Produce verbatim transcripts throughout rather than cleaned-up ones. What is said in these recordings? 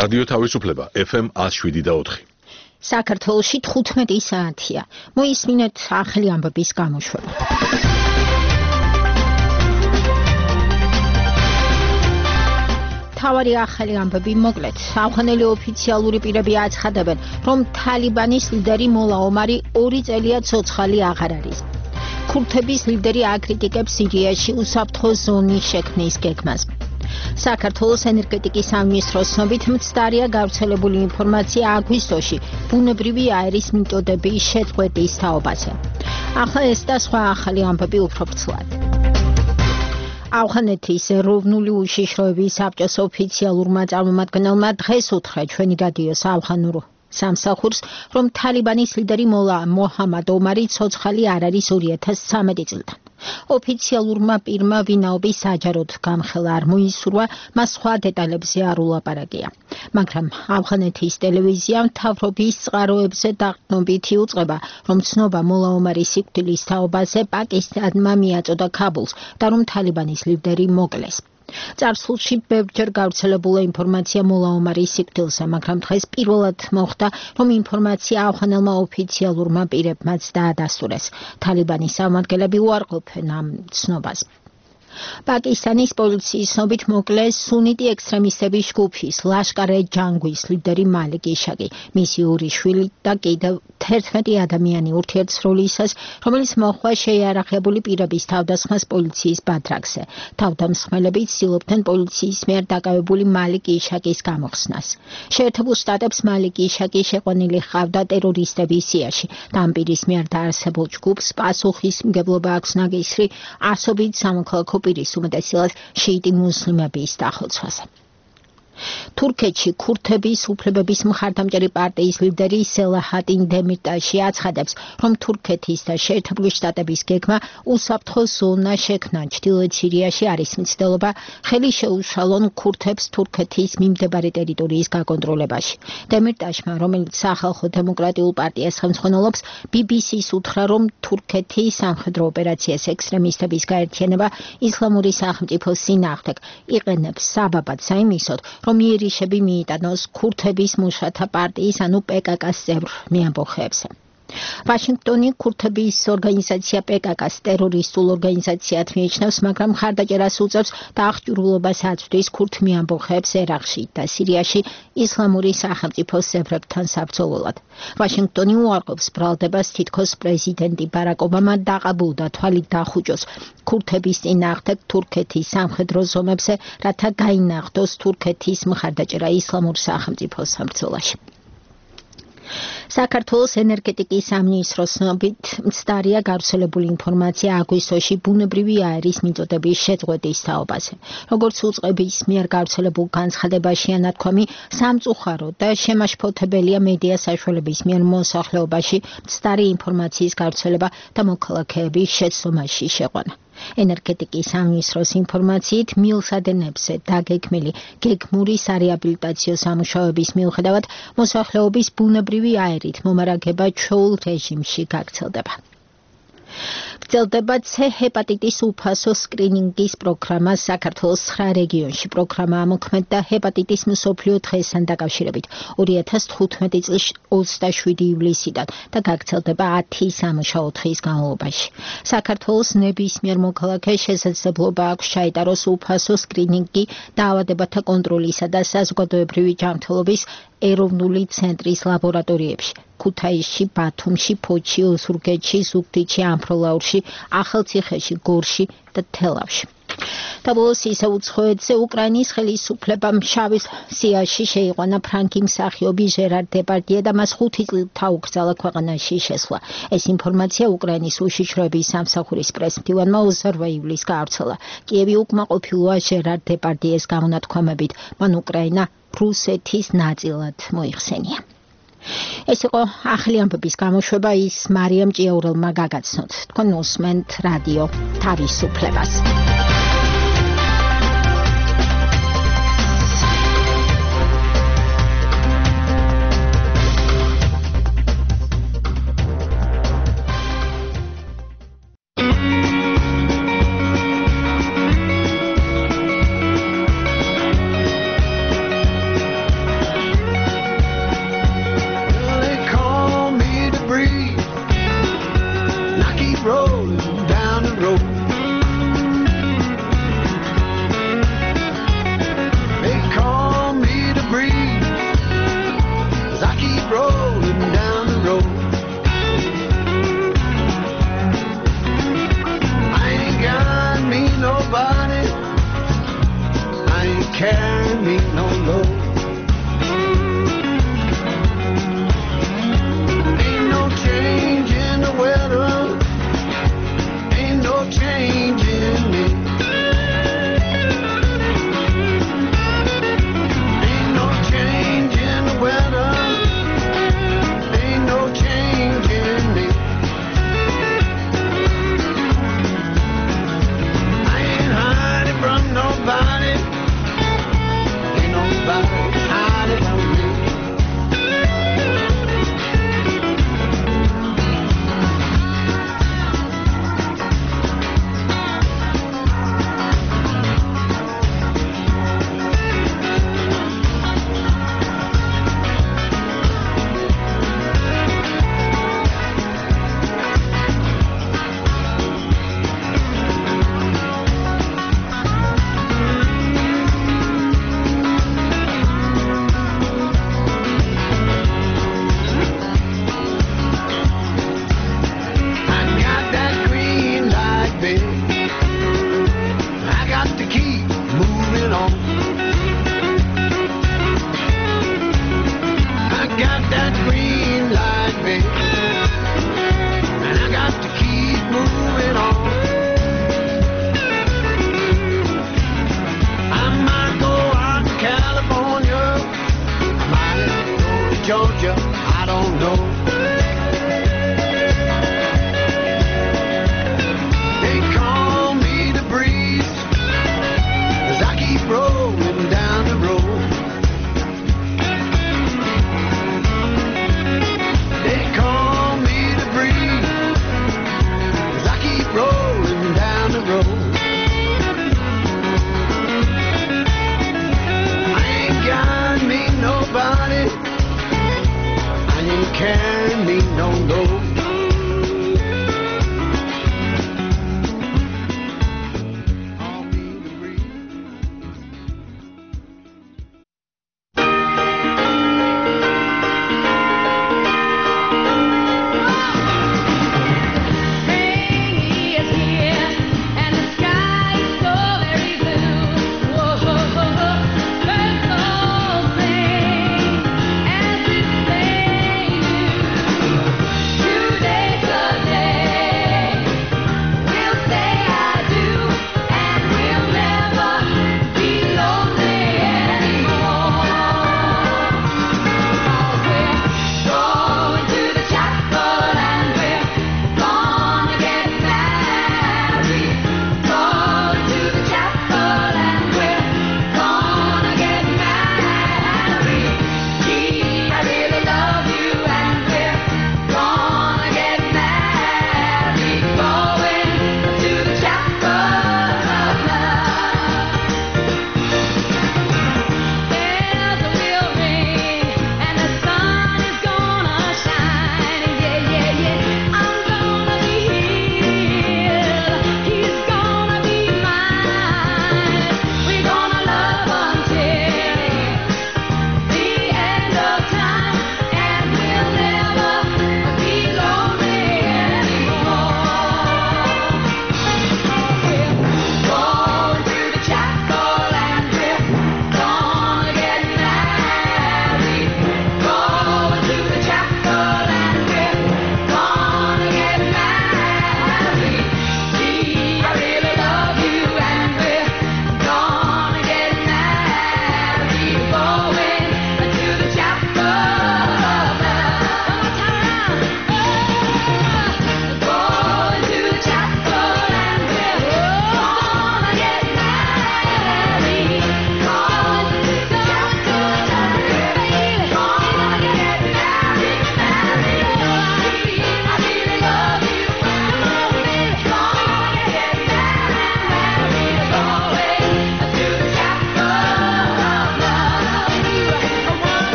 რადიო თავისუფლება ეფ ემ one oh seven და four. საქართველოში თხუთმეტი საათია. მოისმინეთ ახალი ამბების გამოშვება. თავარი ახალი ამბები მოკლედ. ავღანელი ოფიციალური პირები აცხადებენ, რომ თალიბანის ლიდერი მოლა ომარი ორი წელია ცოცხალი აღარ არის. ქურთების ლიდერი აკრიტიკებს სირიაში უსაფრთხო ზონის შექმნის გეგმას. საქართველოს ენერგეტიკის სამინისტროს ცნობით მცდარია გავრცელებული ინფორმაცია აგვისტოში ბუნებრივი აერის მიწოდების შეწყვეტის თაობაზე. ახლა ეს და სხვა ახალი ამბები უფრო ვრცლად. ავღანეთის ეროვნული უშიშროების საბჭოს ოფიციალურმა წარმომადგენელმა დღეს უთხრა ჩვენი რადიოს ავღანურ სამსახურს, რომ თალიბანის ლიდერი მოლა მოჰამად ომარი ცოცხალი არ არის two thousand thirteen წლიდან. ოფიციალურმა პირმა ვინაობის საჯაროდ გამხელა არ მოისურვა, მას სხვა დეტალებზე არ ულაპარაკია. მაგრამ ავღანეთის ტელევიზიამ მთავრობის წყაროებზე დაყრდნობით იუწყება, რომ ცნობა მოლა ომარის სიკვდილის თაობაზე პაკისტანმა მიაწოდა ქაბულს და რომ თალიბანის ლიდერი მოკლეს. წარსულში ბევრჯერ გავრცელებულა ინფორმაცია მოლა ომარის სიკვდილზე, მაგრამ დღეს პირველად მოხდა, რომ ინფორმაცია ავღანელმა ოფიციალურმა პირებმაც დაადასტურეს. თალიბანის წარმომადგენლები უარყოფენ ამ ცნობას. პაკისტანის პოლიციის ცნობით მოკლეს სუნიტი ექსტრემისტების ჯგუფის ლაშკარ-ე-ჯანგვის ლიდერი მალიკ იშაკი, მისი ორი შვილი და კიდევ თერთმეტი ადამიანი ურთიერთსრულისას, რომელიც მოჰყვა შეიარაღებული პირების თავდასხმას პოლიციის ბადრაგზე. თავდამსხმელები ცდილობდნენ პოლიციის მიერ დაკავებული მალიკ იშაკის გამოხსნას. შეერთებულ შტატებს მალიკ იშაკი შეყვანილი ჰყავდა ტერორისტების სიაში და ამ პირის მიერ დაარსებულ ჯგუფს პასუხისმგებლობა აქვს ნაგისრი ასობით სამოქალაქო პირის უმეტესად შიიტი მუსლიმების დახოცვაზე. თურქეთში ქურთების უფლებების მხარდამჭერი პარტიის ლიდერი სელაჰადინ დემირტაში აცხადებს, რომ თურქეთის და შეერთებული შტატების გეგმა უსაფრთხო ზონა შექმნა ჩრდილოეთ სირიაში არის მცდელობა ხელი შეუშალონ ქურთებს თურქეთის მიმდებარე ტერიტორიის გაკონტროლებაში. დემირტაშმა, რომელიც სახალხო დემოკრატიულ პარტიას ხელმძღვანელობს, ბი ბი სი-ს უთხრა, რომ თურქეთის სამხედრო ოპერაციას ექსტრემისტების გაერთიანება ისლამური სახელმწიფოს წინააღმდეგ იყენებს საბაბად საიმისოდ, რომ იერიშები მიიტანოს ქურთების მუშათა პარტიის ანუ პე კა კას წევრ მეამბოხეებზე. ვაშინგტონი ქურთების ორგანიზაცია პე კა კას ტერორისტულ ორგანიზაციად მიიჩნევს, მაგრამ მხარდაჭერას უწევს და აღჭურვილობას აწვდის ქურთ მეამბოხეებს ერაყში და სირიაში ისლამური სახელმწიფოს წევრებთან საბრძოლველად. ვაშინგტონი უარყოფს ბრალდებას, თითქოს პრეზიდენტი ბარაკ ობამა დაყაბულდა თვალით დახუჭოს ქურთების წინააღმდეგ თურქეთის სამხედრო ზომებზე, რათა გაინახდოს თურქეთის მხარდაჭერა ისლამურ სახელმწიფოს საბრძოლაში. საქართველოს ენერგეტიკის სამინისტროს ცნობით მცდარია გავრცელებული ინფორმაცია აგვისტოში ბუნებრივი აერის მიწოდების შეწყვეტის თაობაზე. როგორც უწყების მიერ გავრცელებულ განცხადებაშია ნათქვამი, სამწუხარო და შემაშფოთებელია მედია საშუალების მიერ მოსახლეობაში მცდარი ინფორმაციის გავრცელება და მოქალაქეების შეცდომაში შეყვანა. ენერგეტიკის სამინისტროს ინფორმაციით მილსადენებზე დაგეგმილი გეგმური სარეაბილიტაციო სამუშაოების მიუხედავად მოსახლეობის ბუნებრივი აერით მომარაგება ჩვეულ რეჟიმში გაგრძელდება. გრძელდება ცე ჰეპატიტის უფასო სკრინინგის პროგრამა საქართველოს ცხრა რეგიონში. პროგრამა ამოქმედდა ჰეპატიტის მსოფლიო დღესთან დაკავშირებით ორი ათას თხუთმეტი წლის ოცდაშვიდი ივლისიდან და გაგრძელდება ათი სამუშაო დღის განმავლობაში. საქართველოს ნებისმიერ მოქალაქეს შესაძლებლობა აქვს ჩაიტაროს უფასო სკრინინგი დაავადებათა კონტროლისა და საზოგადოებრივი ჯანმრთელობის ეროვნული ცენტრის ლაბორატორიებში. ქუთაისში, ბათუმში, ფოთში, ოზურგეთში, ზუგდიდში, ამფროლაურში, ახალციხეში, გორში და თელავში. დაბოლოს ისე უცხოეთზე უკრაინის ხელისუფლებამ შავ სიაში შეიყვანა ფრანკი მსახიობი ჟერარ დეპარდიე და მას ხუთი წლით დაუკრძალა ქვეყანაში შესვლა. ეს ინფორმაცია უკრაინის უშიშროების სამსახურის პრესმდივანმა ოცდაორი ივლისს გაავრცელა. კიევი უკმაყოფილოა ჟერარ დეპარდიეს გამონათქვამებით, მან უკრაინა რუსეთის ნაწილად მოიხსენია. ეს იყო ახალი ამბების გამოშვება, ის მარიამ ჭიაურელმა გაგაცნოთ. თქვენ უსმენთ რადიო თავისუფლებას. and I keep rolling down the road. They call me the breeze, 'cause I keep rolling down the road. I ain't got me nobody, I ain't carrying me no load. Ain't no change in the weather, ain't no change in me. Ain't no change in the weather, ain't no change in me. I ain't hiding from nobody, ain't no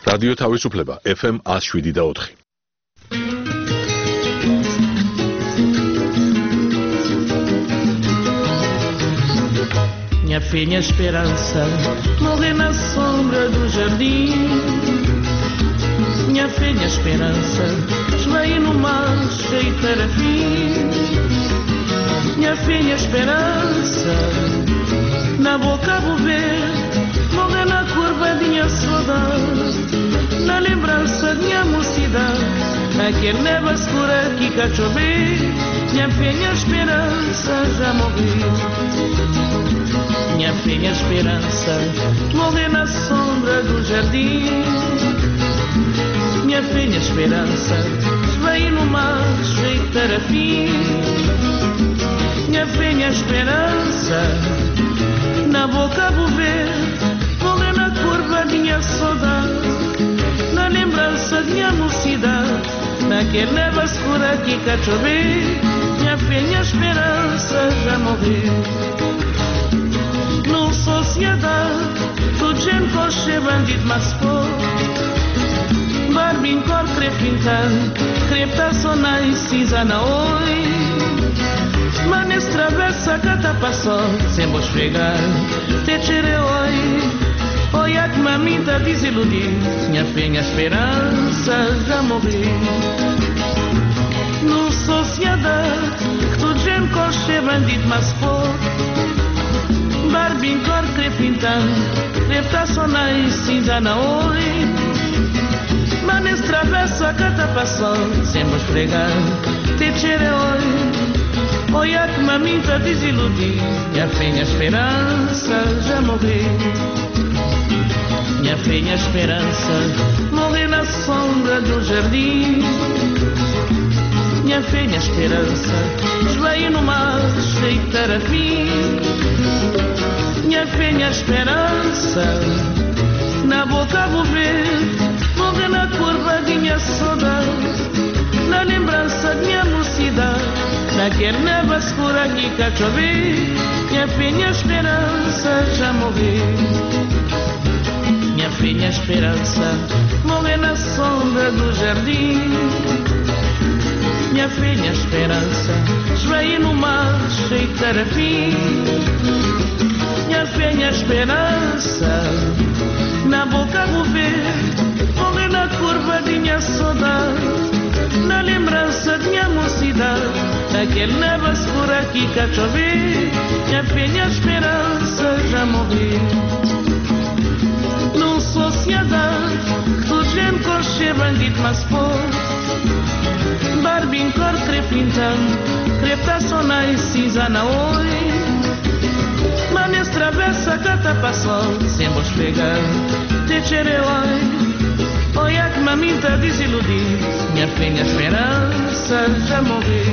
რადიო თავისუფლება ეფ ემ one oh seven და four. Minha fé, minha esperança, morrer na sombra do jardim. Minha fé, minha esperança, esvair no mar cheio de tarafim. Minha fé, minha esperança, na boca vou ver, morrer na curva de minha saudade, na lembrança de minha mocidade, naquele neva escura que cá chover. Minha fé, minha esperança, já morreu. Minha fé, minha esperança, morrer na sombra do jardim. Minha fé, minha esperança, esvair no mar cheio de tarafim. Minha fé, minha esperança, na boca vou ver, morrer na curva de minha saudade, na lembrança de minha mocidade, naquele neva escura que cá chover. Minha fé, minha esperança, já morreu. No sociedade, tudo gente coxe bandido, mas for barbin cor crep pintando, crep tá sona e cinza na oi. Manes travessa cata passou, sem vos pegar, te tire oi. Oi a que maminta desiludir, minha fé, minha esperança já morreu. No sociedade, tudo gente coxe bandido, mas for barbin cor crep pintando, crep tá sona e cinza na oi. Manes travessa cata passou, sem vos pregar, te tire oi. Oi a que maminta desiludir, minha fé, minha esperança já morreu. Minha fé, minha esperança, morrer na sombra do jardim. Minha fé, minha esperança, esvair no mar cheio de tarafim. Minha fé, minha esperança, na boca vou ver, morrer na curva de minha saudade, na lembrança de minha mocidade, naquele neva escura que cá chover. Minha fé, minha esperança já morreu. Minha fé, minha esperança, morrer na sombra do jardim. Minha fé, minha esperança, esvair no mar cheio de tarafim. Minha fé, minha esperança, na boca vou ver, morrer na curva de minha saudade, na lembrança de minha mocidade, naquele neva escura que cá chover. Minha fé, minha esperança já morreu. Num sociedade, tudo gente coxe bandido, mas for barbin cor crep pintando, crep tá sona e cinza na oi. Manes travessa cata passou, sem vos pegar, te tire oi. Oi a que maminta desiludir, minha fé, minha esperança já morreu.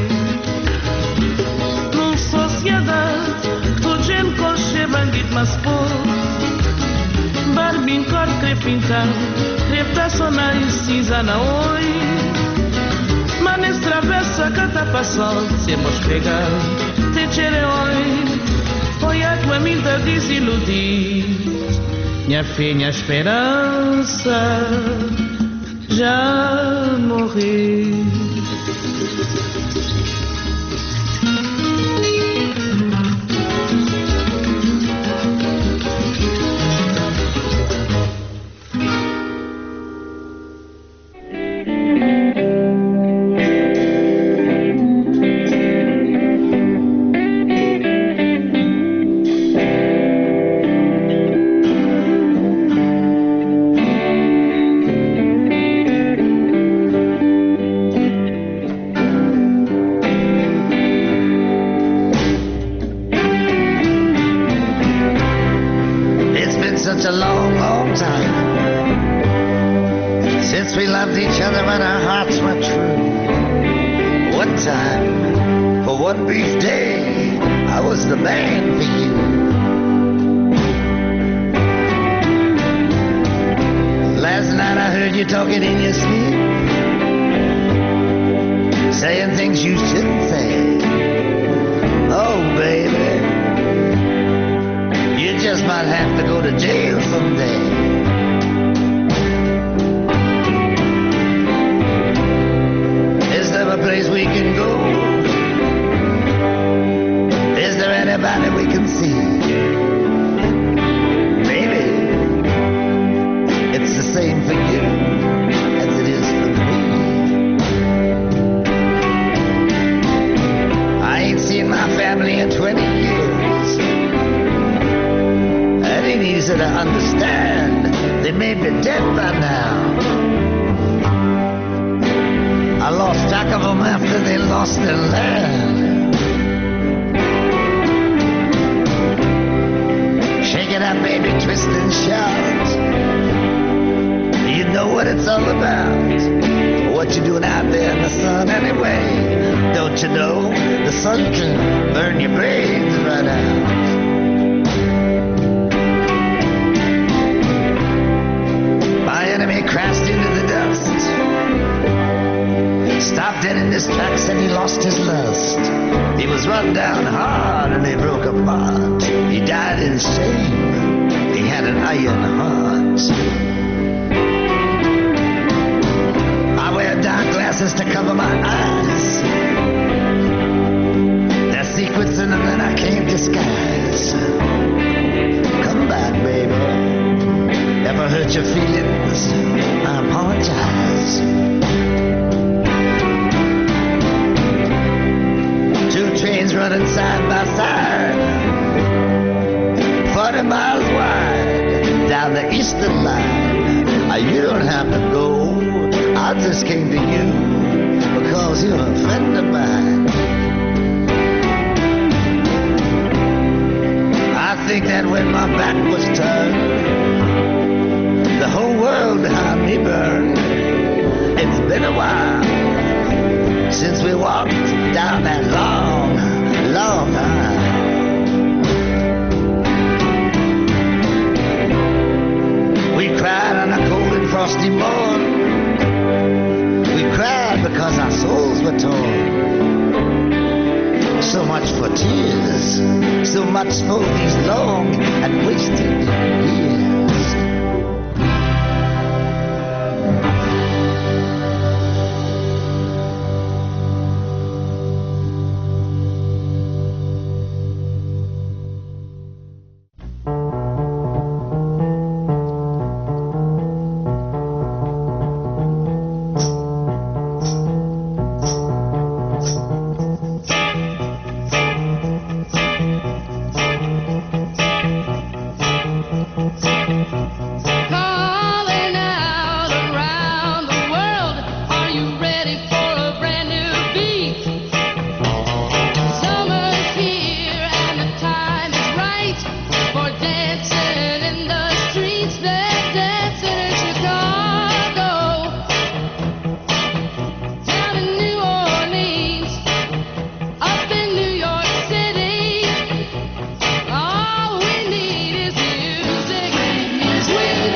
Num sociedade, tudo gente coxe bandido, mas por barbin cor crep pintando, crep tá sona e cinza na oi. Manes travessa cata passou, sem vos pegar, te tire oi. Oi a que maminta desiludir, minha fé, minha esperança já morreu. Such a long, long time since we loved each other when our hearts were true. One time, for one brief day, I was the man for you. Last night I heard you talking in your sleep, saying things you shouldn't say. Oh, baby, you just might have to go to jail someday. understand. They may be dead by now. I lost track of them after they lost their land. Shake it up, baby, twist and shout. You know what it's all about. What you doing out there in the sun anyway? Don't you know the sun can burn your brains right out? My enemy crashed into the dust, stopped dead in his tracks and he lost his lust. He was run down hard and he broke apart. He died in shame, he had an iron heart. I wear dark glasses to cover my eyes. There's secrets in them that I can't disguise. Come back, baby. Ever hurt your feelings? I apologize. Two trains running side by side, forty miles wide, down the eastern line. Uh, You don't have to go. I just came to you because you're a friend of mine. I think that when my back was turned, the whole world behind me burned. It's been a while since we walked down that long, long aisle. We cried on a cold and frosty morn. We cried because our souls were torn. So much for tears, so much for these long and wasted years. Sweet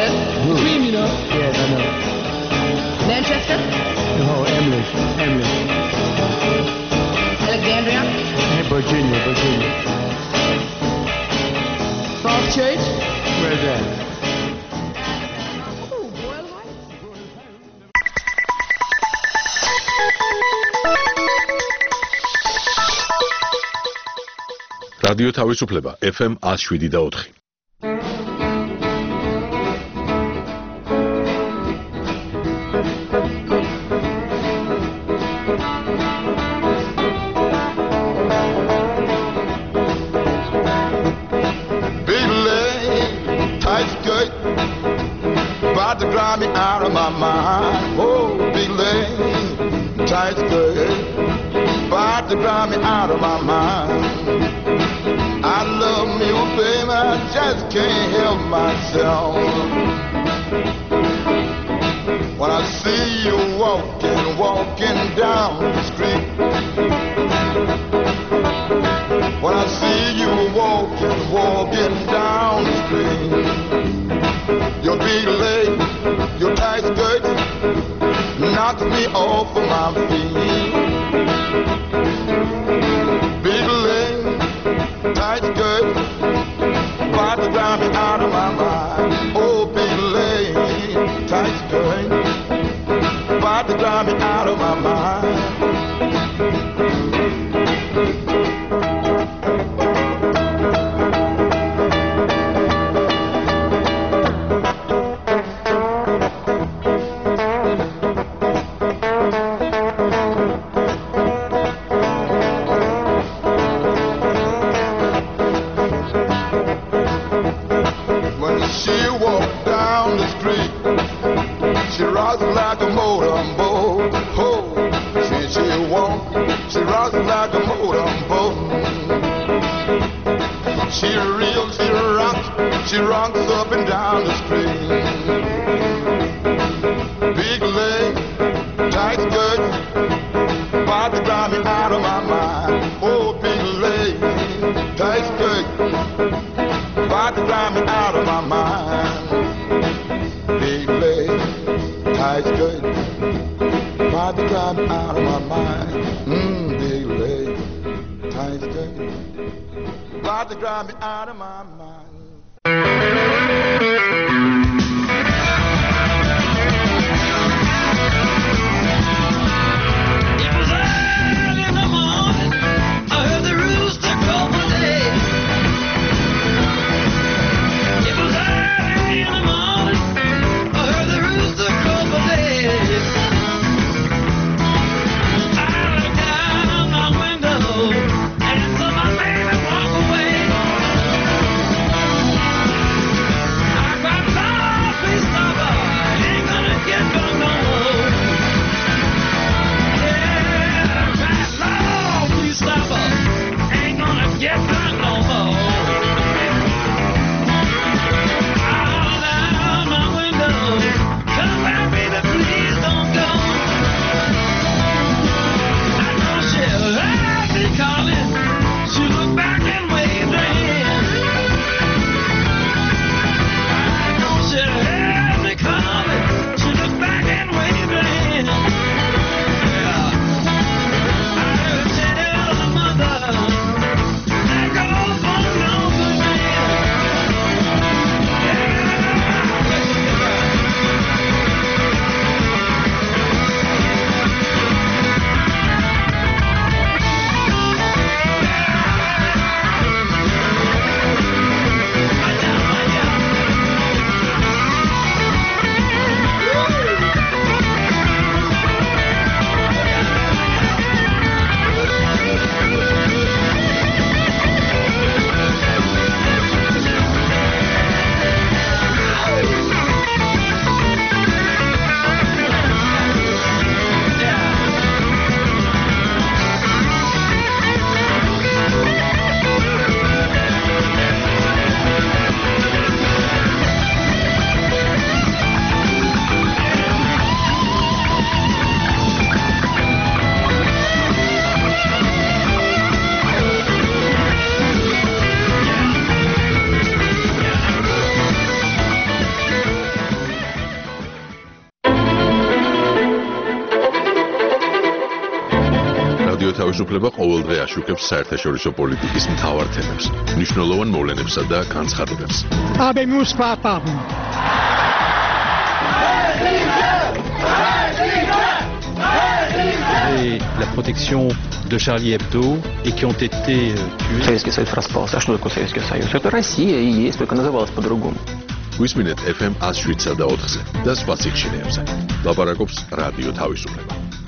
that between, you know. Yes, I know. Manchester, Oh, Emily. Emily. Alexandria, Hey, Virginia, Virginia. Falls Church. Where's that? რადიო თავისუფლება ეფ ემ one oh seven და four. To drive me out of my mind, oh, big leg, tight skirt, about to drive me out of my mind. I love me, oh, baby, I just can't help myself. When I see you walking, walking down the street, when I see you walking, walking down the street, your big leg, your tight skirt, knocks me off of my feet. Big leg, tight skirt, about to drive me out of my mind. Oh, big leg, tight skirt, about to drive me out of my mind. She rocks up and down the street. Big leg, tight skirt, about to drive me out of my mind. Oh, big leg, tight skirt, about to drive me out of my mind. Big leg, tight skirt, about to drive me out of my mind. Mmm, big leg, tight skirt, about to drive me out of my mind. Bye. რადიო თავისუფლება ყოველდღე აშუქებს საერთაშორისო პოლიტიკის მთავარ თემებს, მნიშვნელოვან მოვლენებსა და განცხადებებს. Habemus papam. Et la protection de Charlie Hebdo et qui ont été tués. Советский Союз распался. А что такое Советский Союз? Это Россия и есть, только называлась по-другому. გვისმინეთ ეფ ემ one oh seven და ოთხზე და სხვა სიხშირეებზე. ლაპარაკობს რადიო თავისუფლება.